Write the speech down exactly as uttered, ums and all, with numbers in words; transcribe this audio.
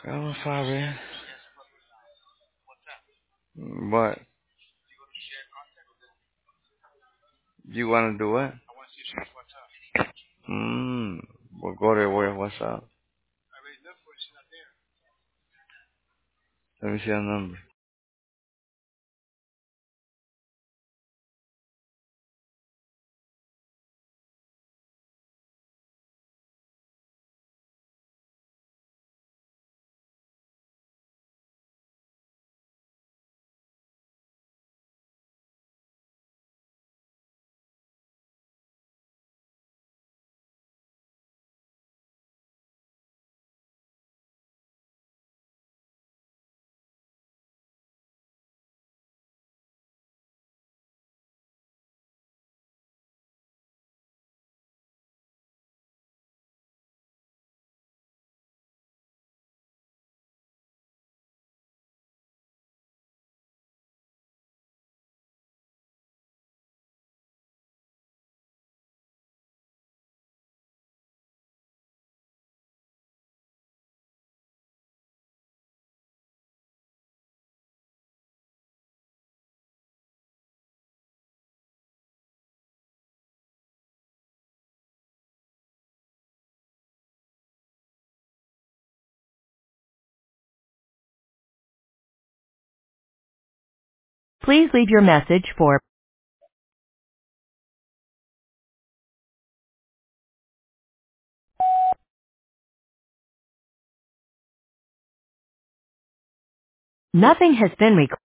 I'm sorry. What? You want to do what? Hmm. We'll go there. Where? What's up? Let me see your number. Please leave your message for nothing has been recorded.